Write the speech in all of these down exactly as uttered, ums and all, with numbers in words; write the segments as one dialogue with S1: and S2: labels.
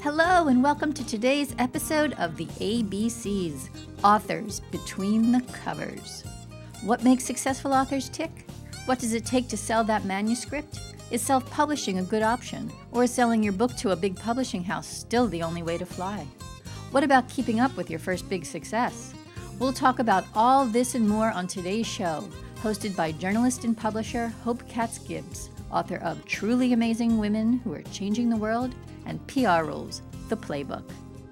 S1: Hello and welcome to today's episode of the A B Cs, Authors Between the Covers. What makes successful authors tick? What does it take to sell that manuscript? Is self-publishing a good option? Or is selling your book to a big publishing house still the only way to fly? What about keeping up with your first big success? We'll talk about all this and more on today's show, hosted by journalist and publisher Hope Katz-Gibbs, author of Truly Amazing Women Who Are Changing the World and P R Rules, the Playbook.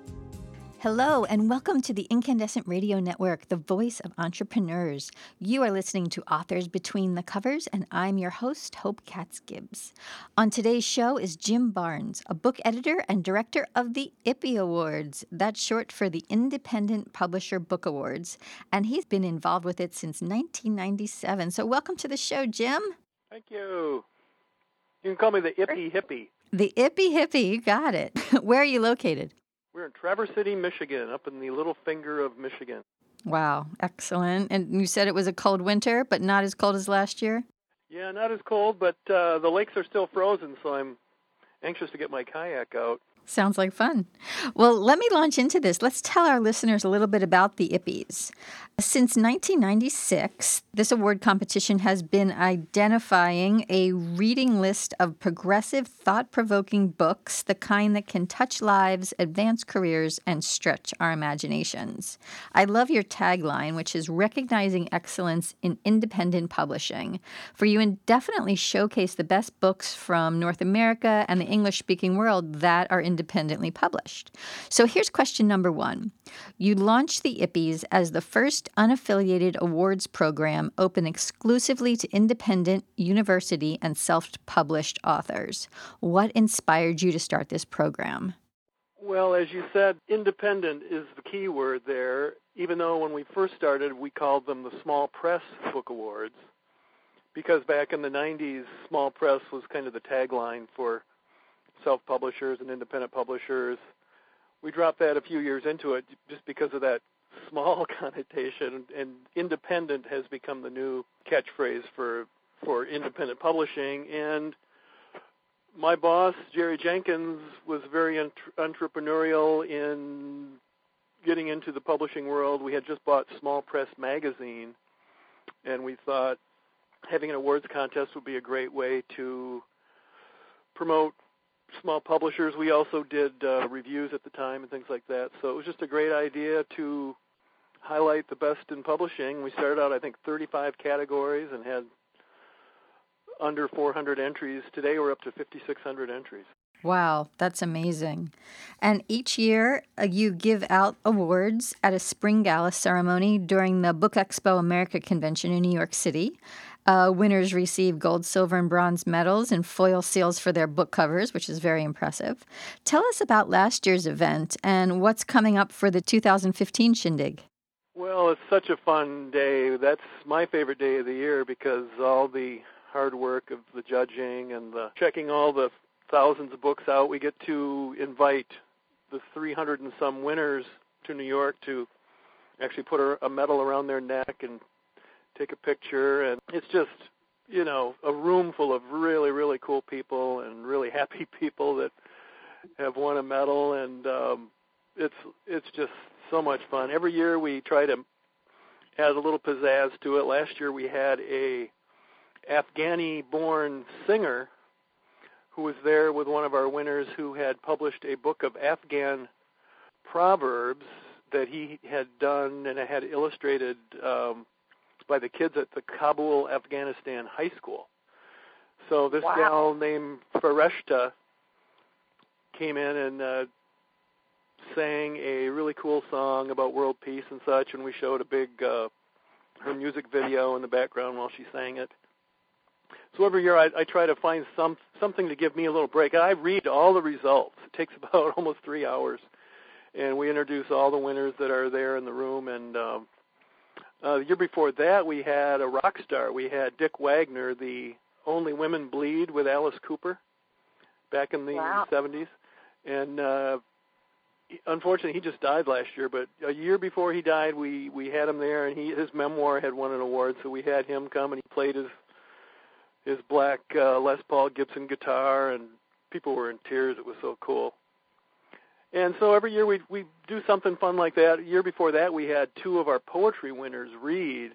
S1: Hello, and welcome to the Incandescent Radio Network, the voice of entrepreneurs. You are listening to Authors Between the Covers, and I'm your host, Hope Katz-Gibbs. On today's show is Jim Barnes, a book editor and director of the I P Y Awards. That's short for the Independent Publisher Book Awards, and he's been involved with it since nineteen ninety-seven. So welcome to the show, Jim.
S2: Thank you. You can call me the Ippy Hippie.
S1: The Ippy Hippie, you got it. Where are you located?
S2: We're in Traverse City, Michigan, up in the little finger of Michigan.
S1: Wow, excellent. And you said it was a cold winter, but not as cold as last year?
S2: Yeah, not as cold, but uh, the lakes are still frozen, so I'm anxious to get my kayak out.
S1: Sounds like fun. Well, let me launch into this. Let's tell our listeners a little bit about the I P Ys. Since nineteen ninety-six, this award competition has been identifying a reading list of progressive, thought-provoking books, the kind that can touch lives, advance careers, and stretch our imaginations. I love your tagline, which is recognizing excellence in independent publishing. For you indefinitely showcase the best books from North America and the English-speaking world that are independently published. So here's question number one. You launched the I P Ys as the first unaffiliated awards program open exclusively to independent, university, and self-published authors. What inspired you to start this program?
S2: Well, as you said, independent is the key word there, even though when we first started, we called them the Small Press Book Awards, because back in the nineties, small press was kind of the tagline for self-publishers and independent publishers. We dropped that a few years into it just because of that small connotation, and independent has become the new catchphrase for for independent publishing. And my boss, Jerry Jenkins, was very entre- entrepreneurial in getting into the publishing world. We had just bought Small Press magazine, and we thought having an awards contest would be a great way to promote small publishers. We also did uh, reviews at the time and things like that. So it was just a great idea to highlight the best in publishing. We started out, I think, thirty-five categories and had under four hundred entries. Today we're up to fifty-six hundred entries.
S1: Wow, that's amazing. And each year uh, you give out awards at a spring gala ceremony during the Book Expo America convention in New York City. Uh, winners receive gold, silver, and bronze medals and foil seals for their book covers, which is very impressive. Tell us about last year's event and what's coming up for the two thousand fifteen Shindig.
S2: Well, it's such a fun day. That's my favorite day of the year because all the hard work of the judging and the checking all the thousands of books out, we get to invite the three hundred and some winners to New York to actually put a medal around their neck and take a picture. And it's just, you know, a room full of really, really cool people and really happy people that have won a medal. And um, it's it's just so much fun. Every year we try to add a little pizzazz to it. Last year we had a Afghani-born singer who was there with one of our winners who had published a book of Afghan proverbs that he had done and had illustrated um, by the kids at the Kabul, Afghanistan high school. So this
S3: Wow.
S2: gal named Fareshta came in and uh, sang a really cool song about world peace and such, and we showed a big uh, her music video in the background while she sang it. So every year I, I try to find some something to give me a little break. I read all the results. It takes about almost three hours, and we introduce all the winners that are there in the room. And um, uh, the year before that, we had a rock star. We had Dick Wagner, the Only Women Bleed with Alice Cooper, back in the
S3: Wow.
S2: seventies. And uh, unfortunately, he just died last year. But a year before he died, we, we had him there, and he his memoir had won an award. So we had him come, and he played his his black uh, Les Paul Gibson guitar, and people were in tears. It was so cool. And so every year we we do something fun like that. The year before that, we had two of our poetry winners read,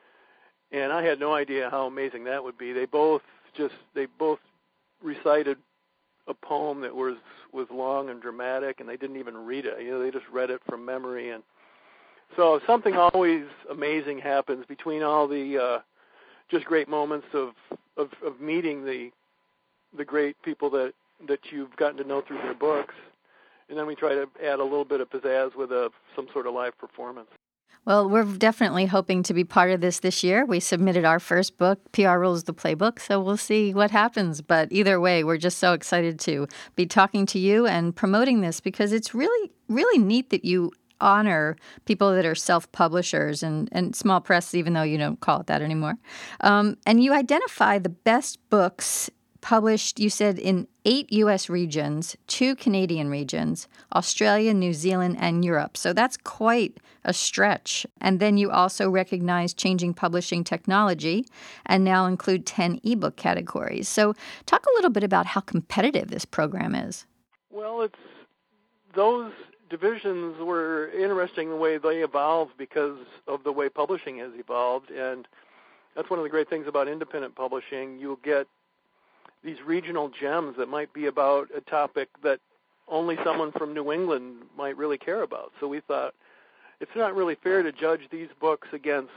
S2: and I had no idea how amazing that would be. They both just they both recited a poem that was was long and dramatic, and they didn't even read it. You know, they just read it from memory. And so something always amazing happens between all the uh, just great moments of, of of meeting the the great people that that you've gotten to know through their books. And then we try to add a little bit of pizzazz with a, some sort of live performance.
S1: Well, we're definitely hoping to be part of this this year. We submitted our first book, P R Rules the Playbook, so we'll see what happens. But either way, we're just so excited to be talking to you and promoting this because it's really, really neat that you honor people that are self-publishers and, and small press, even though you don't call it that anymore. Um, and you identify the best books published, you said, in eight U S regions, two Canadian regions, Australia, New Zealand, and Europe. So that's quite a stretch. And then you also recognize changing publishing technology and now include ten ebook categories. So talk a little bit about how competitive this program is.
S2: Well, it's those divisions were interesting the way they evolved because of the way publishing has evolved. And that's one of the great things about independent publishing. You'll get these regional gems that might be about a topic that only someone from New England might really care about. So we thought it's not really fair to judge these books against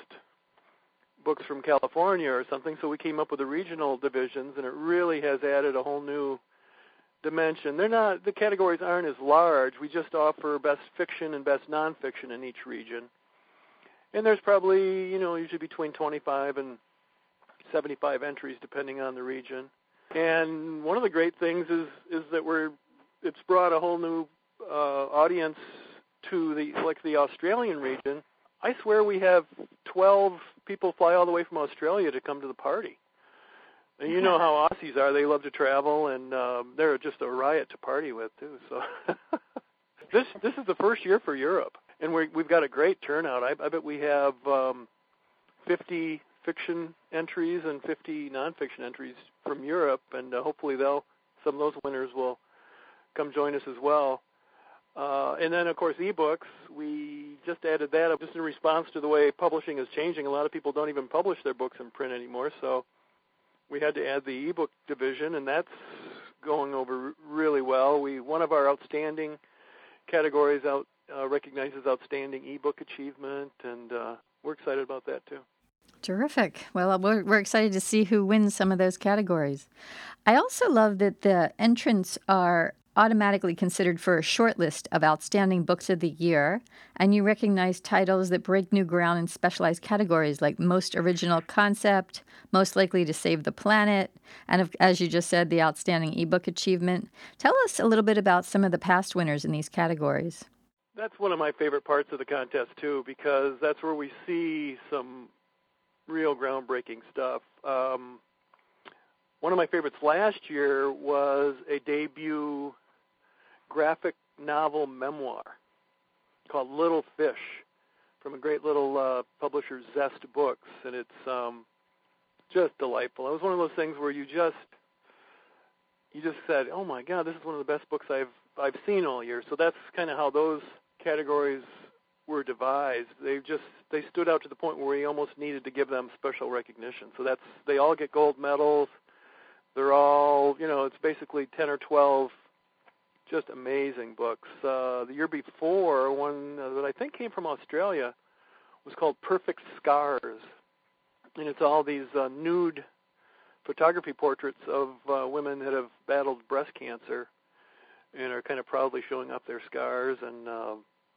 S2: books from California or something, so we came up with the regional divisions, and it really has added a whole new dimension. They're not, the categories aren't as large. We just offer best fiction and best nonfiction in each region. And there's probably, you know, usually between twenty-five and seventy-five entries depending on the region. And one of the great things is is that we're it's brought a whole new uh, audience to the like the Australian region. I swear we have twelve people fly all the way from Australia to come to the party. And you know how Aussies are; they love to travel, and um, they're just a riot to party with too. So this this is the first year for Europe, and we we've got a great turnout. I, I bet we have um, fifty fiction entries and fifty nonfiction entries from Europe, and uh, hopefully they'll some of those winners will come join us as well. Uh, and then, of course, ebooks. We just added that up just in response to the way publishing is changing. A lot of people don't even publish their books in print anymore, so we had to add the ebook division, and that's going over really well. We one of our outstanding categories out uh, recognizes outstanding ebook achievement, and uh, we're excited about that too.
S1: Terrific. Well, we're, we're excited to see who wins some of those categories. I also love that the entrants are automatically considered for a short list of outstanding books of the year, and you recognize titles that break new ground in specialized categories like most original concept, most likely to save the planet, and as you just said, the outstanding ebook achievement. Tell us a little bit about some of the past winners in these categories.
S2: That's one of my favorite parts of the contest too, because that's where we see some real groundbreaking stuff. Um, one of my favorites last year was a debut graphic novel memoir called Little Fish from a great little uh, publisher, Zest Books, and it's um, just delightful. It was one of those things where you just you just said, "Oh my God, this is one of the best books I've I've seen all year." So that's kind of how those categories were devised. They just they stood out to the point where we almost needed to give them special recognition. So that's they all get gold medals. They're all, you know, it's basically ten or twelve just amazing books. Uh, the year before, one that I think came from Australia was called Perfect Scars, and it's all these uh, nude photography portraits of uh, women that have battled breast cancer and are kind of proudly showing off their scars. And uh,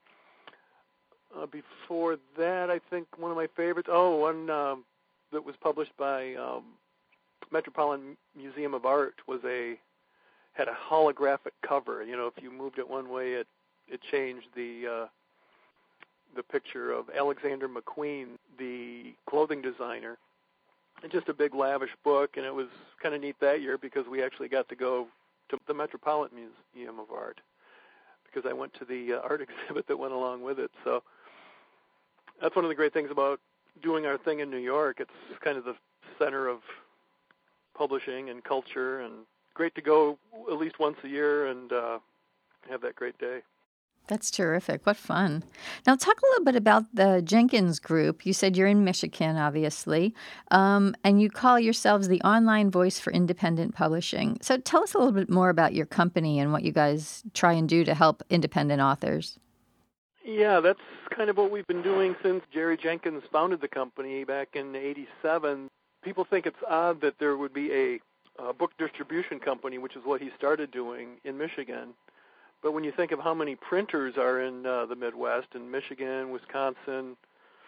S2: uh, before that, I think one of my favorites, oh, one uh, that was published by um, Metropolitan Museum of Art was a had a holographic cover. You know, if you moved it one way, it it changed the uh, the picture of Alexander McQueen, the clothing designer. And just a big, lavish book, and it was kind of neat that year because we actually got to go to the Metropolitan Museum of Art because I went to the uh, art exhibit that went along with it. So that's one of the great things about doing our thing in New York. It's kind of the center of publishing and culture, and great to go at least once a year and uh, have that great day.
S1: That's terrific. What fun. Now, talk a little bit about the Jenkins Group. You said you're in Michigan, obviously, um, and you call yourselves the online voice for independent publishing. So tell us a little bit more about your company and what you guys try and do to help independent authors.
S2: Yeah, that's kind of what we've been doing since Jerry Jenkins founded the company back in eighty-seven. People think it's odd that there would be a, a book distribution company, which is what he started doing in Michigan. But when you think of how many printers are in uh, the Midwest, in Michigan, Wisconsin,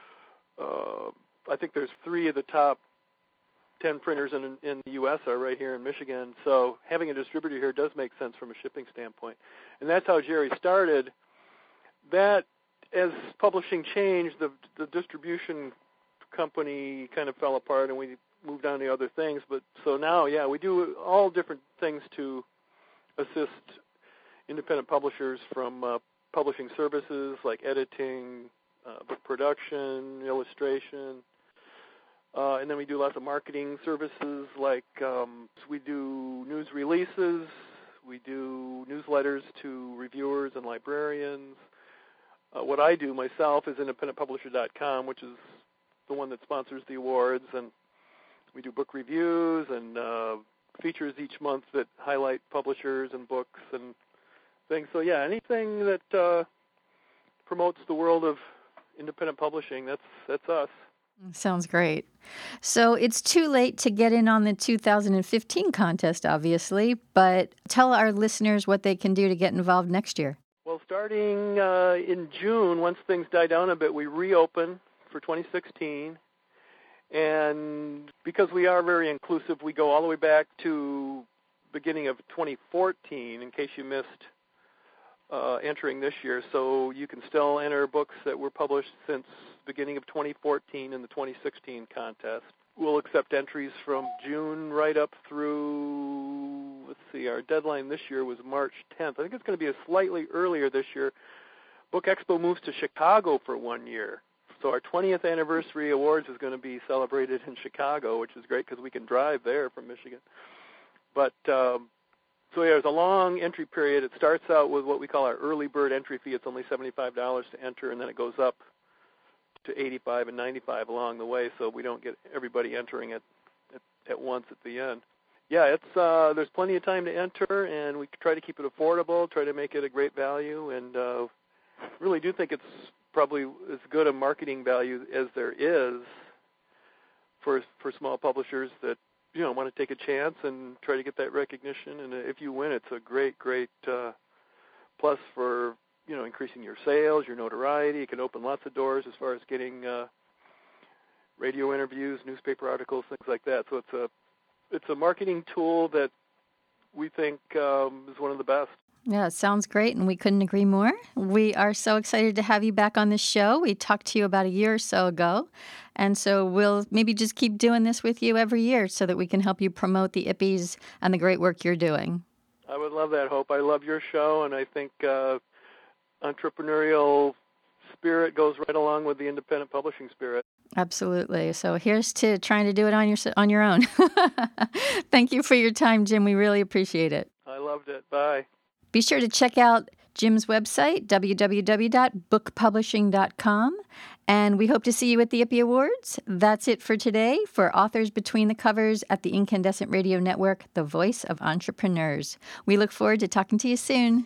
S2: uh, I think there's three of the top ten printers in, in the U S are right here in Michigan. So having a distributor here does make sense from a shipping standpoint. And that's how Jerry started. That, as publishing changed, the, the distribution company kind of fell apart and we moved on to other things. But so now, yeah, we do all different things to assist independent publishers, from uh, publishing services like editing, uh, book production, illustration, uh, and then we do lots of marketing services like um, we do news releases, we do newsletters to reviewers and librarians. Uh, what I do myself is independent publisher dot com, which is the one that sponsors the awards, and we do book reviews and uh, features each month that highlight publishers and books and things. So yeah, anything that uh, promotes the world of independent publishing, that's that's us.
S1: Sounds great. So it's too late to get in on the two thousand fifteen contest, obviously, but tell our listeners what they can do to get involved next year.
S2: Well, starting uh, in June, once things die down a bit, we reopen for twenty sixteen. And because we are very inclusive, we go all the way back to beginning of twenty fourteen, in case you missed uh, entering this year. So you can still enter books that were published since beginning of twenty fourteen in the twenty sixteen contest. We'll accept entries from June right up through, let's see, our deadline this year was March tenth. I think it's going to be a slightly earlier this year. Book Expo moves to Chicago for one year. So our twentieth anniversary awards is going to be celebrated in Chicago, which is great because we can drive there from Michigan. But um, so yeah, there's a long entry period. It starts out with what we call our early bird entry fee. It's only seventy-five dollars to enter, and then it goes up to eighty-five dollars and ninety-five dollars along the way, so we don't get everybody entering at, at, at once at the end. Yeah, it's uh, there's plenty of time to enter, and we try to keep it affordable, try to make it a great value, and uh, really do think it's probably as good a marketing value as there is for for small publishers that, you know, want to take a chance and try to get that recognition. And if you win, it's a great, great uh, plus for, you know, increasing your sales, your notoriety. It can open lots of doors as far as getting uh, radio interviews, newspaper articles, things like that. So it's a it's a marketing tool that we think um, is one of the best.
S1: Yeah, it sounds great, and we couldn't agree more. We are so excited to have you back on the show. We talked to you about a year or so ago, and so we'll maybe just keep doing this with you every year so that we can help you promote the I P Bs and the great work you're doing.
S2: I would love that, Hope. I love your show, and I think uh, entrepreneurial spirit goes right along with the independent publishing spirit.
S1: Absolutely. So here's to trying to do it on your on your own. Thank you for your time, Jim. We really appreciate it.
S2: I loved it. Bye.
S1: Be sure to check out Jim's website, w w w dot book publishing dot com, and we hope to see you at the I P B Awards. That's it for today. For Authors Between the Covers at the Incandescent Radio Network, the voice of entrepreneurs. We look forward to talking to you soon.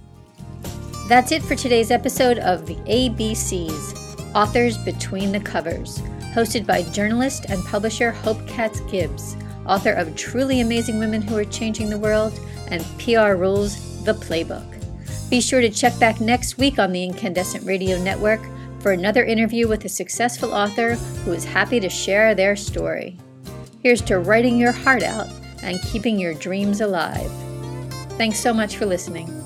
S1: That's it for today's episode of the A B Cs, Authors Between the Covers, hosted by journalist and publisher Hope Katz-Gibbs, author of Truly Amazing Women Who Are Changing the World and P R Rules, The Playbook. Be sure to check back next week on the Incandescent Radio Network for another interview with a successful author who is happy to share their story. Here's to writing your heart out and keeping your dreams alive. Thanks so much for listening.